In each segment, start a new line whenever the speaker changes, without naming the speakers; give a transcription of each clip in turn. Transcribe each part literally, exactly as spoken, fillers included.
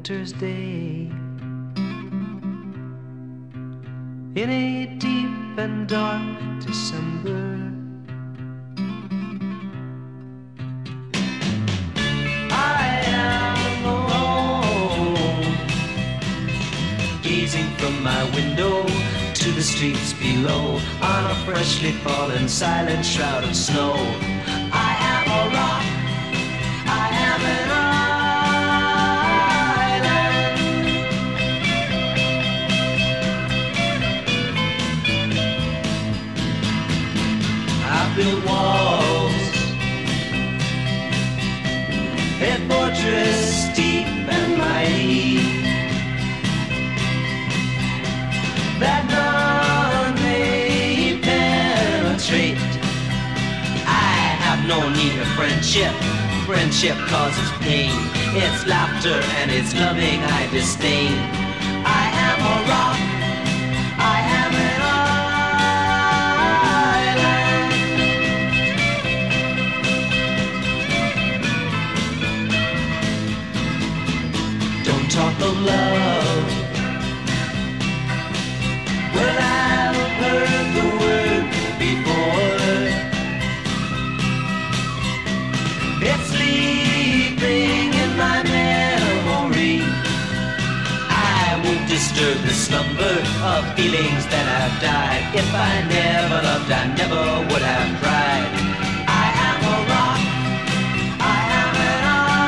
winter's day. In a deep and dark December, I am alone, gazing from my window to the streets below, on a freshly fallen silent shroud of snow. I am a rock, I am an island. I built walls, a fortress deep and mighty, that none may penetrate. I have no need of friendship. Friendship causes pain. It's laughter and it's loving I disdain. I am a rock, I am an island. Don't talk of love. Well, I've heard the word before. It's sleeping in my memory. I won't disturb the slumber of feelings that have died. If I never loved, I never would have tried. I am a rock, I am an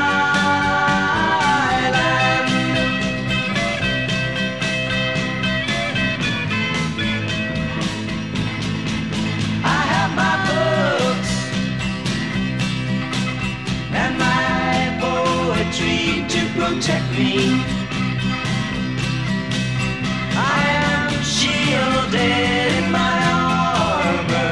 protect me. I am shielded in my armor,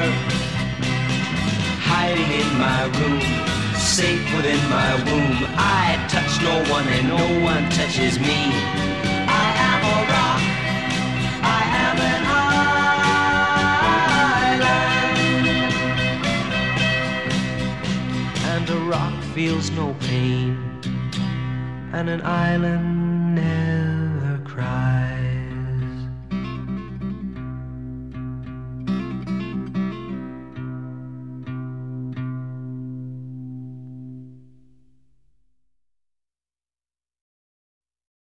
hiding in my room, safe within my womb. I touch no one and no one touches me. I am a rock, I am an island, and a rock feels no pain, and an island